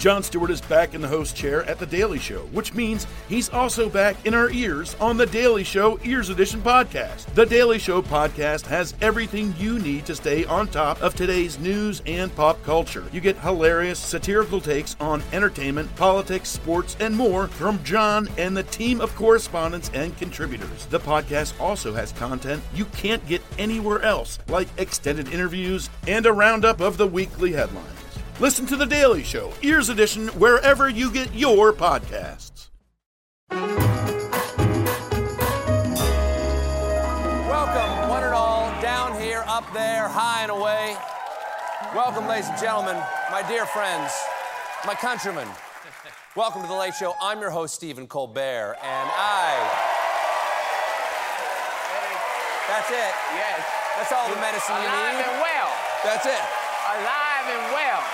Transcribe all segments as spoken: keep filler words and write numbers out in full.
Jon Stewart is back in the host chair at The Daily Show, which means he's also back in our ears on The Daily Show Ears Edition podcast. The Daily Show podcast has everything you need to stay on top of today's news and pop culture. You get hilarious, satirical takes on entertainment, politics, sports, and more from Jon and the team of correspondents and contributors. The podcast also has content you can't get anywhere else, like extended interviews and a roundup of the weekly headlines. Listen to The Daily Show, Ears Edition, wherever you get your podcasts. Welcome, one and all, down here, up there, high and away. Welcome, ladies and gentlemen, my dear friends, my countrymen. Welcome to The Late Show. I'm your host, Stephen Colbert, and I... That's it. Yes. That's all the medicine you Alive need. and well. That's it. Alive and well.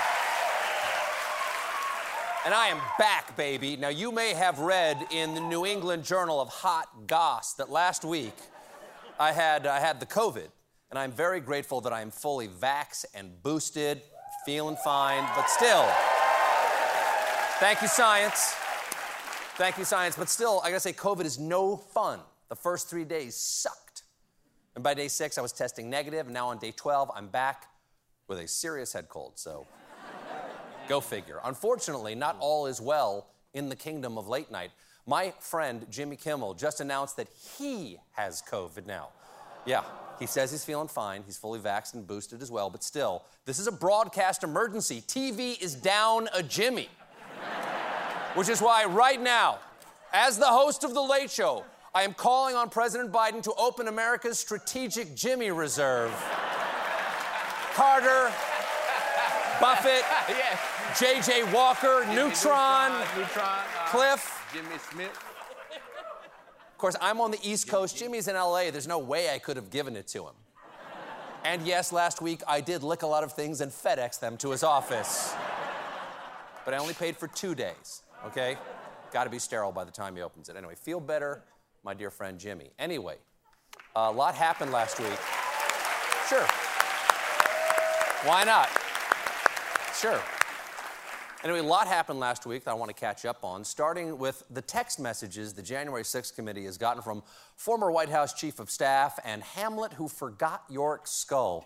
And I am back, baby. Now, you may have read in the New England Journal of Hot Goss that last week I had, I had the COVID, and I'm very grateful that I am fully vaxxed and boosted, feeling fine, but still, thank you, science. Thank you, science. But still, I gotta say, COVID is no fun. The first three days sucked. And by day six, I was testing negative, and now on day twelve, I'm back with a serious head cold, so... Go figure. Unfortunately, not all is well in the kingdom of late night. My friend Jimmy Kimmel just announced that he has COVID now. Yeah, he says he's feeling fine. He's fully vaxxed and boosted as well, but still, this is a broadcast emergency. T V is down a Jimmy. Which is why right now, as the host of The Late Show, I am calling on President Biden to open America's strategic Jimmy reserve. Carter, Buffett, yes. J J Walker, Jimmy Neutron, Neutron, Neutron uh, Cliff. Jimmy Smith. Of course, I'm on the East Coast. Jimmy's in L A. There's no way I could have given it to him. And yes, last week I did lick a lot of things and FedEx them to his office. But I only paid for two days, okay? Got to be sterile by the time he opens it. Anyway, feel better, my dear friend Jimmy. Anyway, a lot happened last week. Sure. Why not? Sure. Anyway, a lot happened last week that I want to catch up on, starting with the text messages the January sixth committee has gotten from former White House Chief of Staff and Hamlet who forgot York's skull.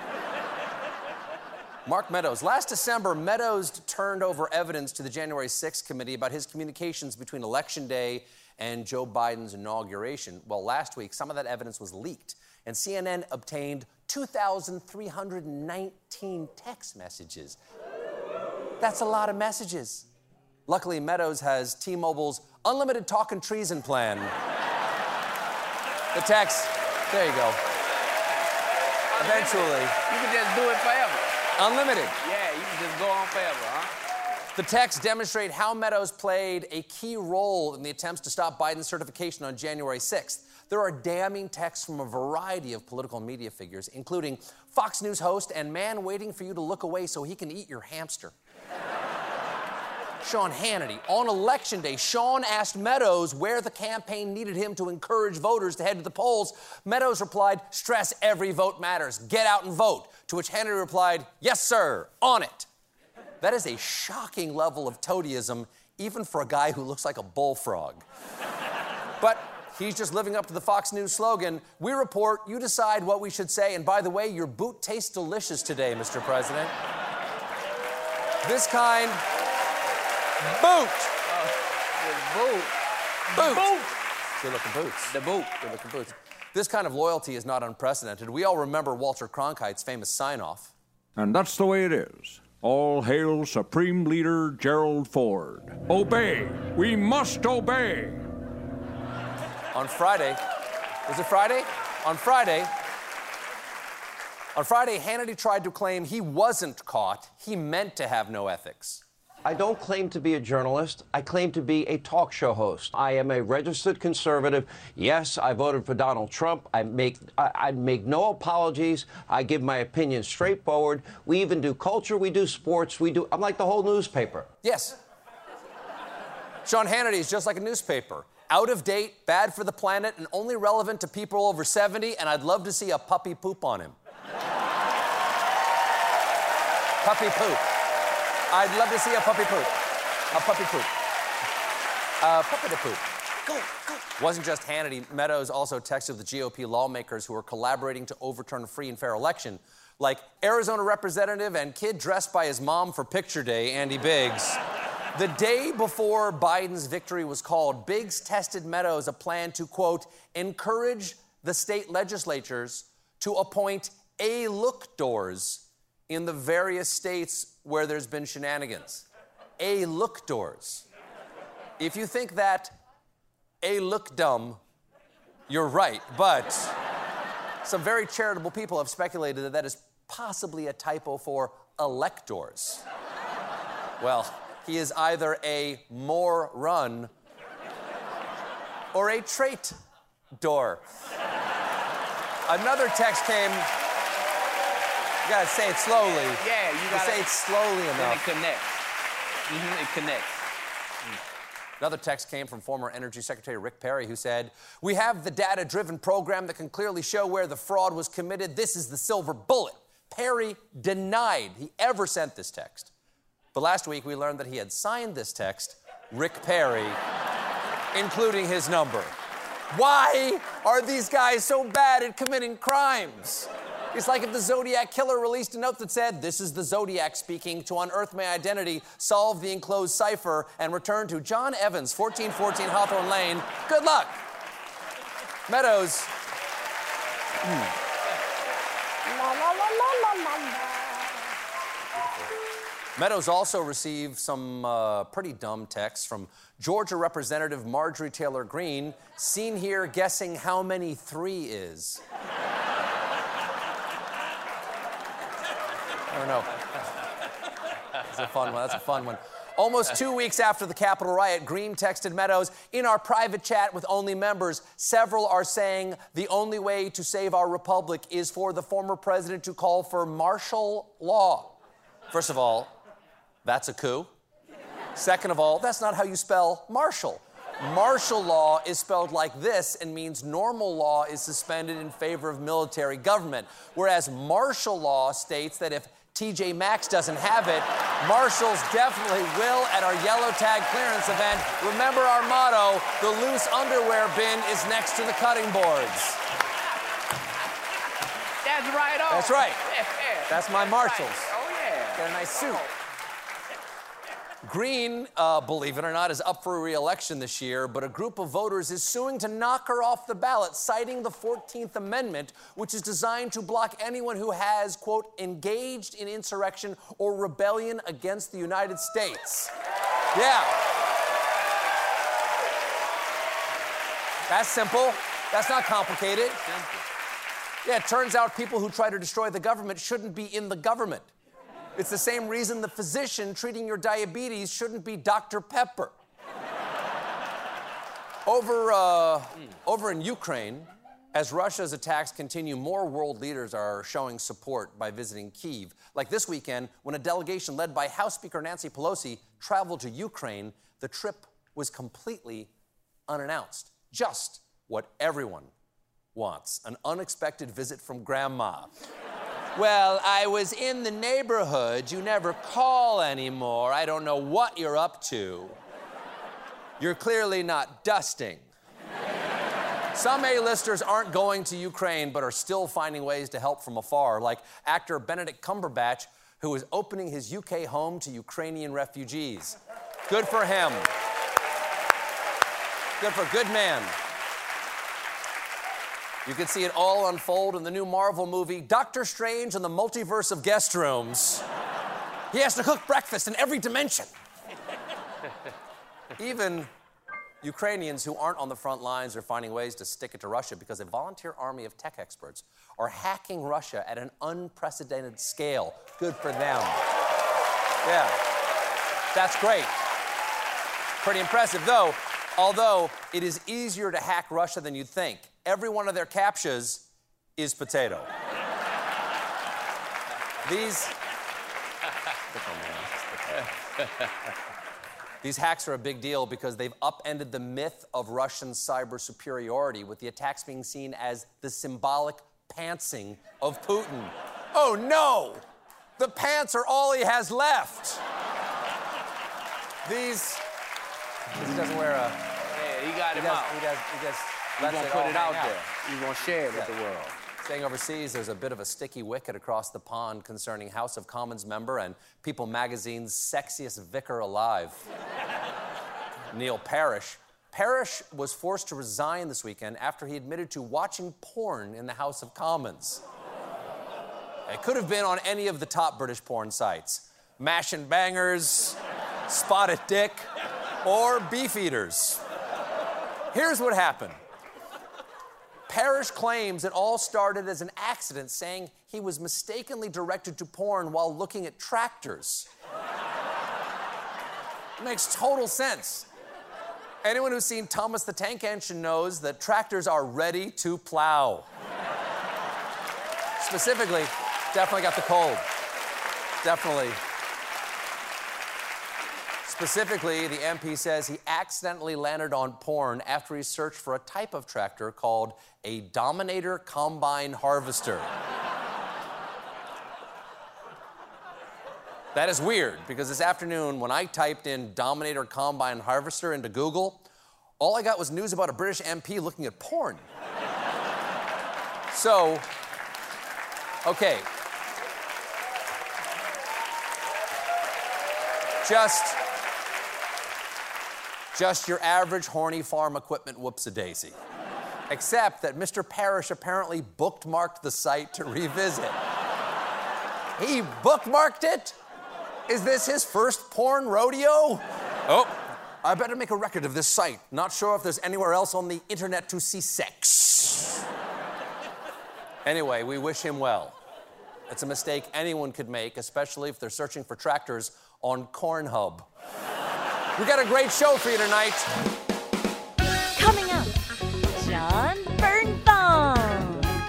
Mark Meadows. Last December, Meadows turned over evidence to the January sixth committee about his communications between Election Day and Joe Biden's inauguration. Well, last week, some of that evidence was leaked, and C N N obtained two thousand three hundred nineteen text messages. That's a lot of messages. Luckily, Meadows has T-Mobile's unlimited talk and treason plan. The text, there you go. Eventually. You can just do it forever. Unlimited. Yeah, you can just go on forever, huh? The texts demonstrate how Meadows played a key role in the attempts to stop Biden's certification on January sixth. There are damning texts from a variety of political media figures, including Fox News host and man waiting for you to look away so he can eat your hamster. Sean Hannity. On Election Day, Sean asked Meadows where the campaign needed him to encourage voters to head to the polls. Meadows replied, stress every vote matters. Get out and vote. To which Hannity replied, yes, sir, on it. That is a shocking level of toadyism, even for a guy who looks like a bullfrog. But he's just living up to the Fox News slogan, we report, you decide what we should say, and by the way, your boot tastes delicious today, Mister President. This kind... Boot! Uh, the boot. Boot! Boot! Good-looking boots. The boot. Good-looking boots. This kind of loyalty is not unprecedented. We all remember Walter Cronkite's famous sign-off. And that's the way it is. All hail Supreme Leader Gerald Ford. Obey! We must obey! On Friday, was it Friday? On Friday, on Friday, Hannity tried to claim he wasn't caught. He meant to have no ethics. I don't claim to be a journalist. I claim to be a talk show host. I am a registered conservative. Yes, I voted for Donald Trump. I make I, I make no apologies. I give my opinion straightforward. We even do culture. We do sports. We do. I'm like the whole newspaper. Yes. Sean Hannity is just like a newspaper. Out of date, bad for the planet, and only relevant to people over seventy, and I'd love to see a puppy poop on him. Puppy poop. I'd love to see a puppy poop. A puppy poop. A puppy to poop. Go, go. Wasn't just Hannity. Meadows also texted the G O P lawmakers who were collaborating to overturn a free and fair election, like Arizona Representative and kid dressed by his mom for picture day, Andy Biggs. The day before Biden's victory was called, Biggs tested Meadows a plan to, quote, encourage the state legislatures to appoint A-look-doors in the various states where there's been shenanigans. A-look-doors. If you think that A-look-dumb, you're right, but some very charitable people have speculated that that is possibly a typo for electors. Well, he is either a moron or a trait door. Another text came. You gotta say it slowly. Yeah, you gotta say it slowly enough. Then it connects. Mm-hmm, it connects. Another text came from former Energy Secretary Rick Perry, who said, we have the data-driven program that can clearly show where the fraud was committed. This is the silver bullet. Perry denied he ever sent this text. But last week, we learned that he had signed this text, Rick Perry, including his number. Why are these guys so bad at committing crimes? It's like if the Zodiac Killer released a note that said, this is the Zodiac speaking, to unearth my identity, solve the enclosed cipher, and return to John Evans, fourteen fourteen Hawthorne Lane. Good luck. Meadows. Hmm. Meadows also received some uh, pretty dumb texts from Georgia Representative Marjorie Taylor Greene, seen here guessing how many three is. I don't know. That's a fun one. That's a fun one. Almost two weeks after the Capitol riot, Greene texted Meadows, in our private chat with only members, several are saying the only way to save our republic is for the former president to call for martial law. First of all, that's a coup. Second of all, that's not how you spell martial. Martial law is spelled like this and means normal law is suspended in favor of military government, whereas martial law states that if T J Maxx doesn't have it, marshals definitely will at our yellow tag clearance event. Remember our motto, the loose underwear bin is next to the cutting boards. That's right on. That's right. Yeah, yeah. That's my marshals. Right. Oh, yeah. Get a nice suit. Greene, uh, believe it or not, is up for re-election this year, but a group of voters is suing to knock her off the ballot, citing the fourteenth Amendment, which is designed to block anyone who has, quote, engaged in insurrection or rebellion against the United States. Yeah. That's simple. That's not complicated. Yeah, it turns out people who try to destroy the government shouldn't be in the government. It's the same reason the physician treating your diabetes shouldn't be Doctor Pepper. Over, uh, mm. over in Ukraine, as Russia's attacks continue, more world leaders are showing support by visiting Kyiv. Like this weekend, when a delegation led by House Speaker Nancy Pelosi traveled to Ukraine, the trip was completely unannounced. Just what everyone wants, an unexpected visit from Grandma. Well, I was in the neighborhood. You never call anymore. I don't know what you're up to. You're clearly not dusting. Some A-listers aren't going to Ukraine, but are still finding ways to help from afar, like actor Benedict Cumberbatch, who is opening his U K home to Ukrainian refugees. Good for him. Good for a good man. You can see it all unfold in the new Marvel movie, Doctor Strange and the Multiverse of Guest Rooms. He has to cook breakfast in every dimension. Even Ukrainians who aren't on the front lines are finding ways to stick it to Russia because a volunteer army of tech experts are hacking Russia at an unprecedented scale. Good for them. Yeah, that's great. Pretty impressive, though. Although it is easier to hack Russia than you'd think. Every one of their captchas is potato. These... These hacks are a big deal because they've upended the myth of Russian cyber superiority, with the attacks being seen as the symbolic pantsing of Putin. Oh no! The pants are all he has left. These, he doesn't wear a... Yeah, he got He him does, out. he does, he just He's lets gonna it put all it out hang there. He's gonna share it with Yeah. the world. Staying overseas, there's a bit of a sticky wicket across the pond concerning House of Commons member and People magazine's sexiest vicar alive, Neil Parish. Parish was forced to resign this weekend after he admitted to watching porn in the House of Commons. It could have been on any of the top British porn sites. Mash and Bangers, Spotted Dick, or Beef Eaters. Here's what happened. Parish claims it all started as an accident, saying he was mistakenly directed to porn while looking at tractors. It makes total sense. Anyone who's seen Thomas the Tank Engine knows that tractors are ready to plow. Specifically, definitely got the cold. Definitely. Specifically, the M P says he accidentally landed on porn after he searched for a type of tractor called a Dominator Combine Harvester. That is weird, because this afternoon, when I typed in Dominator Combine Harvester into Google, all I got was news about a British M P looking at porn. So, okay. Just, just your average horny farm equipment whoops-a-daisy. Except that Mister Parish apparently bookmarked the site to revisit. He bookmarked it? Is this his first porn rodeo? Oh, I better make a record of this site. Not sure if there's anywhere else on the internet to see sex. Anyway, we wish him well. It's a mistake anyone could make, especially if they're searching for tractors on Cornhub. We got a great show for you tonight. Coming up, John Bernthal.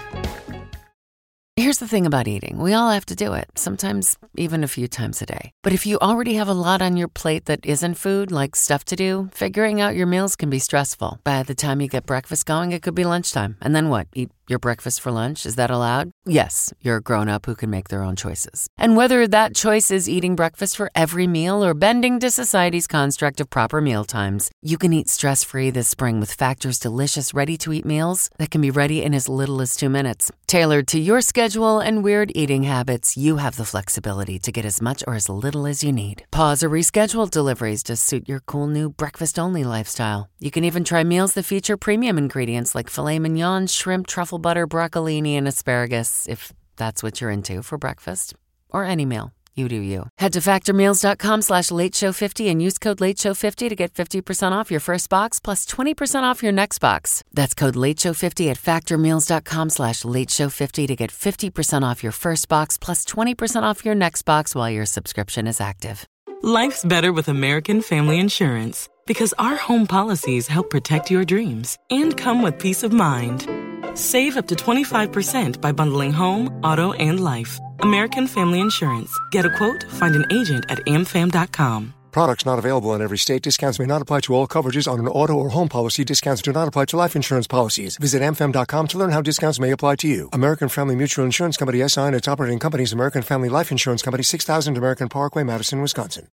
Here's the thing about eating. We all have to do it, sometimes even a few times a day. But if you already have a lot on your plate that isn't food, like stuff to do, figuring out your meals can be stressful. By the time you get breakfast going, it could be lunchtime. And then what? Eat your breakfast for lunch? Is that allowed? Yes, you're a grown-up who can make their own choices. And whether that choice is eating breakfast for every meal or bending to society's construct of proper meal times, you can eat stress-free this spring with Factor's delicious ready-to-eat meals that can be ready in as little as two minutes. Tailored to your schedule and weird eating habits, you have the flexibility to get as much or as little as you need. Pause or reschedule deliveries to suit your cool new breakfast-only lifestyle. You can even try meals that feature premium ingredients like filet mignon, shrimp, truffle butter, broccolini, and asparagus, if that's what you're into for breakfast. Or any meal. You do you. Head to factormeals.com slash late show 50 and use code late show fifty to get fifty percent off your first box plus twenty percent off your next box. That's code late show fifty at factormeals.com slash late show 50 to get fifty percent off your first box plus twenty percent off your next box while your subscription is active. Life's better with American Family Insurance because our home policies help protect your dreams and come with peace of mind. Save up to twenty-five percent by bundling home, auto, and life. American Family Insurance. Get a quote, find an agent at a m fam dot com. Products not available in every state. Discounts may not apply to all coverages on an auto or home policy. Discounts do not apply to life insurance policies. Visit a m fam dot com to learn how discounts may apply to you. American Family Mutual Insurance Company, S I and its operating companies, American Family Life Insurance Company, six thousand American Parkway, Madison, Wisconsin.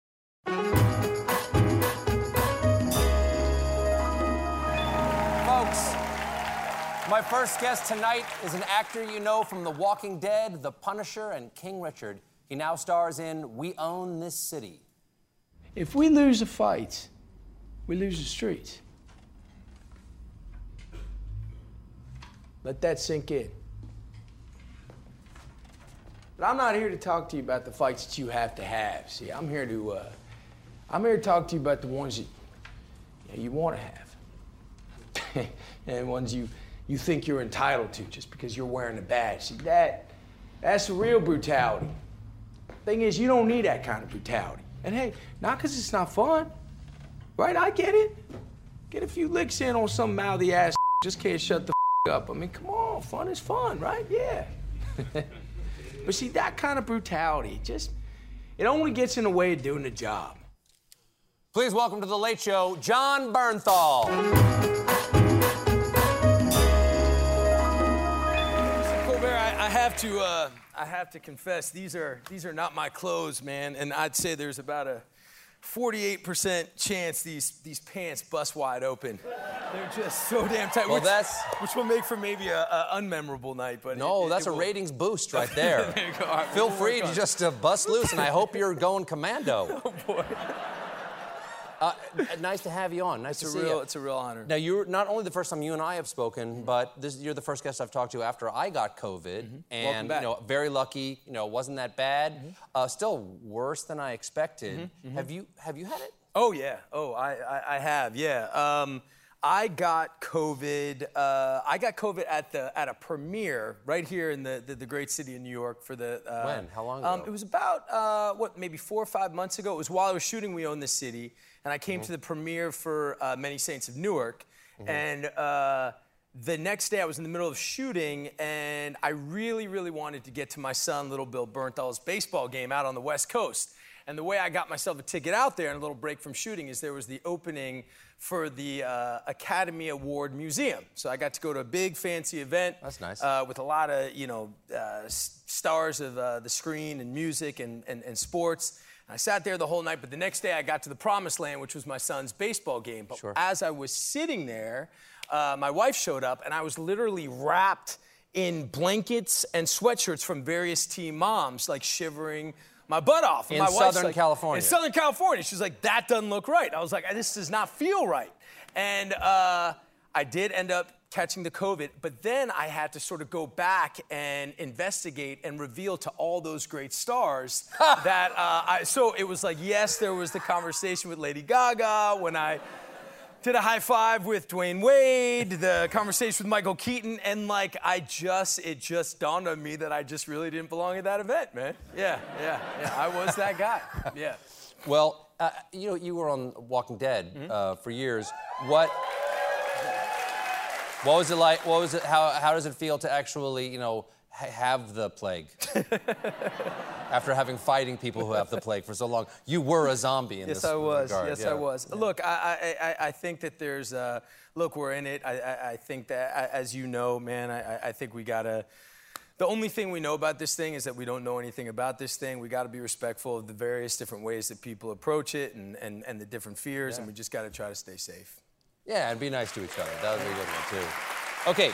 My first guest tonight is an actor you know from The Walking Dead, The Punisher, and King Richard. He now stars in We Own This City. If we lose a fight, we lose the streets. Let that sink in. But I'm not here to talk to you about the fights that you have to have. See, I'm here to, uh, I'm here to talk to you about the ones that you, know, you want to have. And ones you you think you're entitled to just because you're wearing a badge. See, that, that's the real brutality. Thing is, you don't need that kind of brutality. And hey, not because it's not fun, right? I get it. Get a few licks in on some mouthy ass just can't shut the up. I mean, come on, fun is fun, right? Yeah. But see, that kind of brutality, just, it only gets in the way of doing the job. Please welcome to The Late Show, John Bernthal. I have to, uh, I have to confess, these are these are not my clothes, man. And I'd say there's about a forty-eight percent chance these these pants bust wide open. They're just so damn tight. Well, which, that's... which will make for maybe a, a unmemorable night, but No, it, it, that's it a will... ratings boost right there. There you go. All right, Feel we'll free work to on just uh, bust loose, and I hope you're going commando. Oh boy. Uh, nice to have you on. Nice It's to a see real, you. it's a real honor. Now, you're not only the first time you and I have spoken, but this, you're the first guest I've talked to after I got COVID. Mm-hmm. And, Welcome back. you know, very lucky. You know, wasn't that bad. Mm-hmm. Uh, still worse than I expected. Mm-hmm. Mm-hmm. Have you Have you had it? Oh yeah. Oh, I I, I have. Yeah. Um, I got COVID. Uh, I got COVID at the at a premiere right here in the the, the great city of New York for the. Uh, When? How long ago? Um, it was about uh, what maybe four or five months ago. It was while I was shooting We Own This City, and I came Mm-hmm. to the premiere for uh, Many Saints of Newark, Mm-hmm. and. Uh, The next day, I was in the middle of shooting, and I really, really wanted to get to my son, Little Bill Bernthal's baseball game out on the West Coast. And the way I got myself a ticket out there and a little break from shooting is there was the opening for the uh, Academy Award Museum. So I got to go to a big, fancy event. That's nice. Uh, with a lot of, you know, uh, s- stars of uh, the screen and music and, and, and sports. And I sat there the whole night, but the next day I got to the promised land, which was my son's baseball game. But Sure. as I was sitting there, uh, my wife showed up, and I was literally wrapped in blankets and sweatshirts from various team moms, like shivering my butt off. And In my wife's Southern like, California. In Southern California. She's like, that doesn't look right. I was like, this does not feel right. And uh, I did end up catching the COVID, but then I had to sort of go back and investigate and reveal to all those great stars that, uh, I, so it was like, yes, there was the conversation with Lady Gaga when I did a high five with Dwayne Wade, the conversation with Michael Keaton, and like, I just, it just dawned on me that I just really didn't belong at that event, man. Yeah, yeah, yeah, I was that guy, yeah. Well, uh, you know, you were on Walking Dead Mm-hmm. uh, for years. What... What was it like? What was it? How, how does it feel to actually, you know, ha- have the plague? After having fighting people who have the plague for so long, you were a zombie in Yes, this I was. regard. Yes, yeah. I was. Yeah. Look, I, I, I, I think that there's, uh, look, we're in it. I, I, I think that, as you know, man, I, I think we gotta. The only thing we know about this thing is that we don't know anything about this thing. We got to be respectful of the various different ways that people approach it and, and, and the different fears, Yeah. and we just got to try to stay safe. Yeah, and be nice to each other. That would be a good one, too. Okay.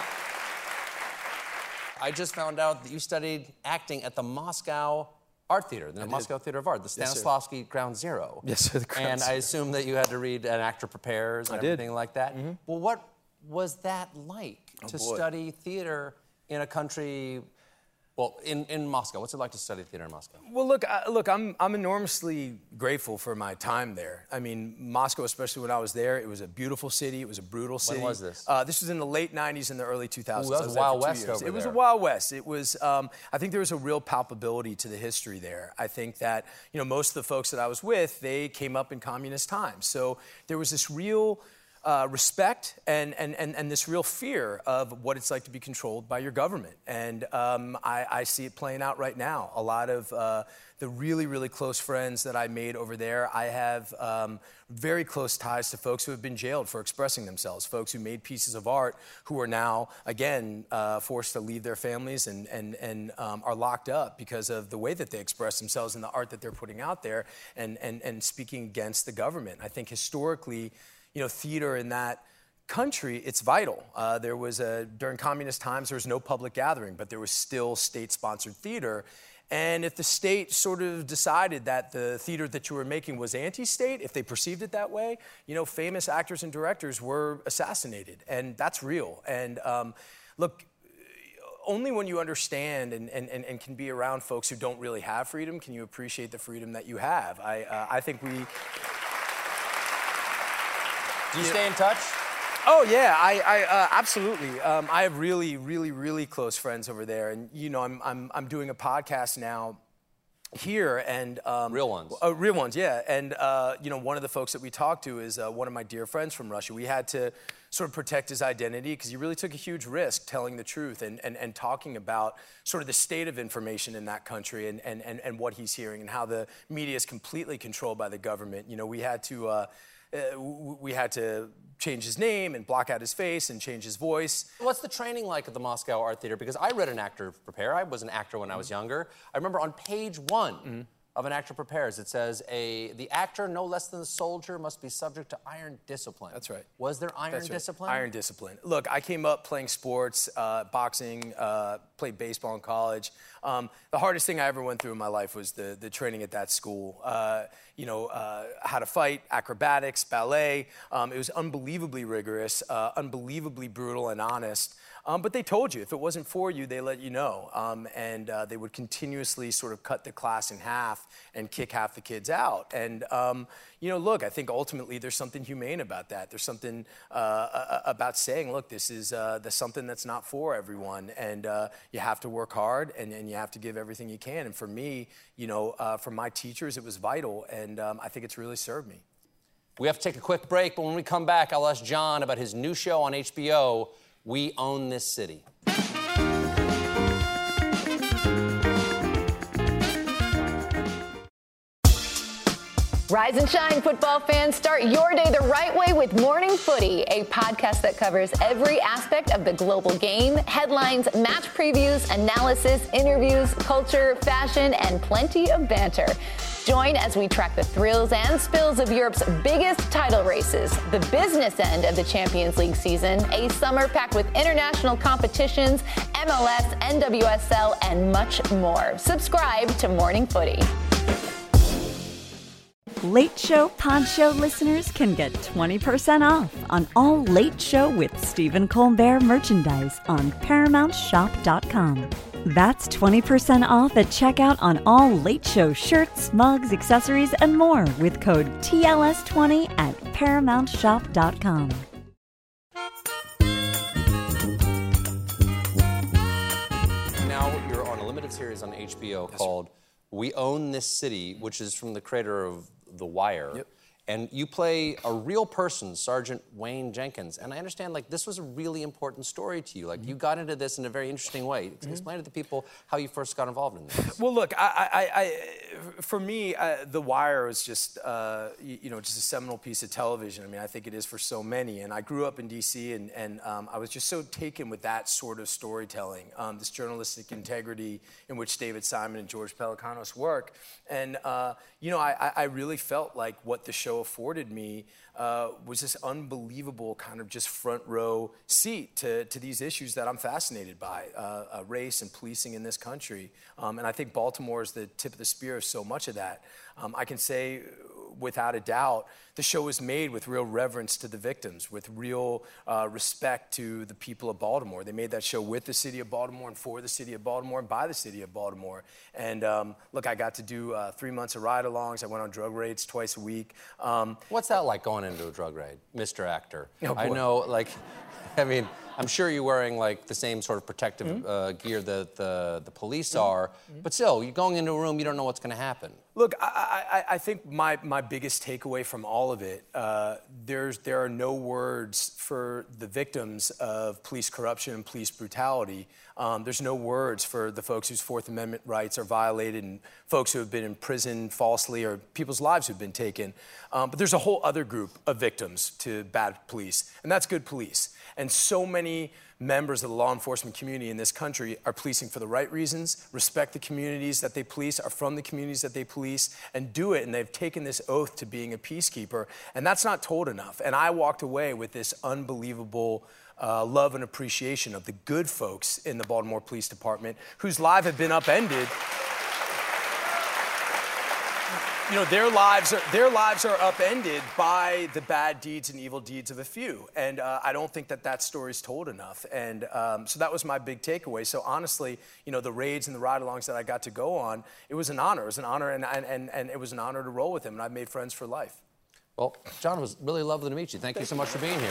I just found out that you studied acting at the Moscow Art Theater, the I Moscow did. Theater of Art, the Yes, sir. Stanislavski Ground Zero. Yes, sir, the Ground And I Zero. assume that you had to read An Actor Prepares and I did. everything like that. Mm-hmm. Well, what was that like Oh, to boy. study theater in a country, well, in, in Moscow? What's it like to study theater in Moscow? Well, look, I, look, I'm I'm enormously grateful for my time there. I mean, Moscow, especially when I was there, it was a beautiful city. It was a brutal city. was this? Uh, this was in the late nineties and the early two thousands. Ooh, that I was there for Wild two West years. over It was there. a Wild West. It was. Um, I think there was a real palpability to the history there. I think that you know most of the folks that I was with, they came up in communist times, so there was this real. Uh, respect and, and, and, and this real fear of what it's like to be controlled by your government. And um, I, I see it playing out right now. A lot of uh, the really, really close friends that I made over there, I have um, very close ties to folks who have been jailed for expressing themselves, folks who made pieces of art who are now, again, uh, forced to leave their families and, and, and um, are locked up because of the way that they express themselves and the art that they're putting out there and, and, and speaking against the government. I think historically, you know, theater in that country, it's vital. Uh, there was a, during communist times, there was no public gathering, but there was still state-sponsored theater. And if the state sort of decided that the theater that you were making was anti-state, if they perceived it that way, you know, famous actors and directors were assassinated. And that's real. And um, look, only when you understand and, and, and, and can be around folks who don't really have freedom can you appreciate the freedom that you have. I, uh, I think we... Do you stay in touch? Oh yeah, I, I uh, absolutely. Um, I have really, really, really close friends over there, and you know, I'm I'm I'm doing a podcast now here, and um, Real ones. Uh, real ones, yeah. And uh, you know, one of the folks that we talked to is uh, one of my dear friends from Russia. We had to sort of protect his identity because he really took a huge risk telling the truth and, and, and talking about sort of the state of information in that country and, and, and, and what he's hearing and how the media is completely controlled by the government. You know, we had to. Uh, Uh, we had to change his name and block out his face and change his voice. What's the training like at the Moscow Art Theater? Because I read An Actor Prepare. I was an actor when I was younger. I remember on page one, mm-hmm. of an actor prepares. It says, a the actor, no less than the soldier, must be subject to iron discipline. That's right. Was there iron That's right. discipline? Iron discipline. Look, I came up playing sports, uh, boxing, uh, played baseball in college. Um, the hardest thing I ever went through in my life was the, the training at that school. Uh, you know, uh, how to fight, acrobatics, ballet. Um, it was unbelievably rigorous, uh, unbelievably brutal and honest. Um, but they told you, if it wasn't for you, they let you know. Um, and uh, they would continuously sort of cut the class in half and kick half the kids out. And, um, you know, look, I think ultimately there's something humane about that. There's something uh, about saying, look, this is uh, there's something that's not for everyone. And uh, you have to work hard and, and you have to give everything you can. And for me, you know, uh, for my teachers, it was vital. And um, I think it's really served me. We have to take a quick break, but when we come back, I'll ask John about his new show on H B O, We Own This City. Rise and shine, football fans. Start your day the right way with Morning Footy, a podcast that covers every aspect of the global game, headlines, match previews, analysis, interviews, culture, fashion, and plenty of banter. Join as we track the thrills and spills of Europe's biggest title races, the business end of the Champions League season, a summer packed with international competitions, M L S, N W S L, and much more. Subscribe to Morning Footy. Late Show Pod Show listeners can get twenty percent off on all Late Show with Stephen Colbert merchandise on Paramount Shop dot com. That's twenty percent off at checkout on all Late Show shirts, mugs, accessories, and more with code T L S twenty at Paramount Shop dot com. Now you're on a limited series on H B O yes, called sir. We Own This City, which is from the creator of The Wire. Yep. And you play a real person, Sergeant Wayne Jenkins. And I understand, like, this was a really important story to you. Like, mm-hmm. you got into this in a very interesting way. Mm-hmm. Explain to the people how you first got involved in this. Well, look, I, I, I, for me, uh, The Wire was just, uh, you, you know, just a seminal piece of television. I mean, I think it is for so many. And I grew up in D C, and, and um, I was just so taken with that sort of storytelling, um, this journalistic integrity in which David Simon and George Pelecanos work. And, uh, you know, I, I really felt like what the show afforded me uh, was this unbelievable kind of just front row seat to, to these issues that I'm fascinated by, uh, uh, race and policing in this country. Um, and I think Baltimore is the tip of the spear of so much of that. Um, I can say without a doubt, the show was made with real reverence to the victims, with real uh, respect to the people of Baltimore. They made that show with the city of Baltimore and for the city of Baltimore and by the city of Baltimore. And um, look, I got to do uh, three months of ride-alongs. I went on drug raids twice a week. Um, What's that like going into a drug raid, Mister Actor? Oh, I know, like, I mean, I'm sure you're wearing like the same sort of protective mm-hmm. uh, gear that the, the police mm-hmm. are, mm-hmm. but still, you're going into a room, you don't know what's going to happen. Look, I, I, I think my, my biggest takeaway from all of it, uh, there's, there are no words for the victims of police corruption and police brutality. Um, there's no words for the folks whose Fourth Amendment rights are violated and folks who have been imprisoned falsely or people's lives who've been taken. Um, but there's a whole other group of victims to bad police, and that's good police. And so many members of the law enforcement community in this country are policing for the right reasons, respect the communities that they police, are from the communities that they police, and do it. And they've taken this oath to being a peacekeeper. And that's not told enough. And I walked away with this unbelievable uh, love and appreciation of the good folks in the Baltimore Police Department whose lives have been upended. You know, their lives are their lives are upended by the bad deeds and evil deeds of a few, and uh, I don't think that that story's told enough. And um, so that was my big takeaway. So honestly, you know, the raids and the ride-alongs that I got to go on, it was an honor. It was an honor, and and and, and it was an honor to roll with him. And I've made friends for life. Well, John, it was really lovely to meet you. Thank, Thank you so much for being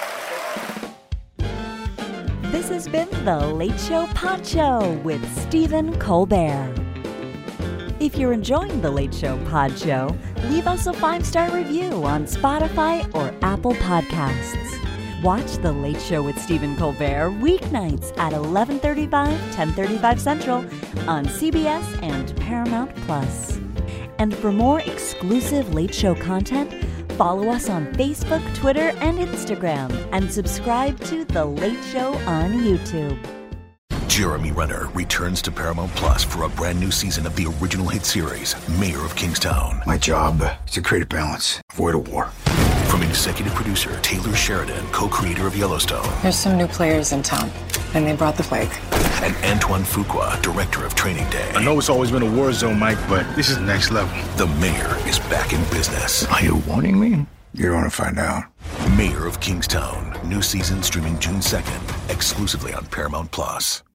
here. This has been the Late Show Pod Show with Stephen Colbert. If you're enjoying the Late Show Pod Show, leave us a five-star review on Spotify or Apple Podcasts. Watch The Late Show with Stephen Colbert weeknights at eleven thirty-five, ten thirty-five Central on C B S and Paramount Plus. And for more exclusive Late Show content, follow us on Facebook, Twitter, and Instagram, and subscribe to The Late Show on YouTube. Jeremy Renner returns to Paramount Plus for a brand new season of the original hit series, Mayor of Kingstown. My job is to create a balance, avoid a war. From executive producer Taylor Sheridan, co-creator of Yellowstone. There's some new players in town, and they brought the plague. And Antoine Fuqua, director of Training Day. I know it's always been a war zone, Mike, but this is next level. The Mayor is back in business. Are you warning me? You're going to find out. Mayor of Kingstown. New season streaming June second, exclusively on Paramount Plus.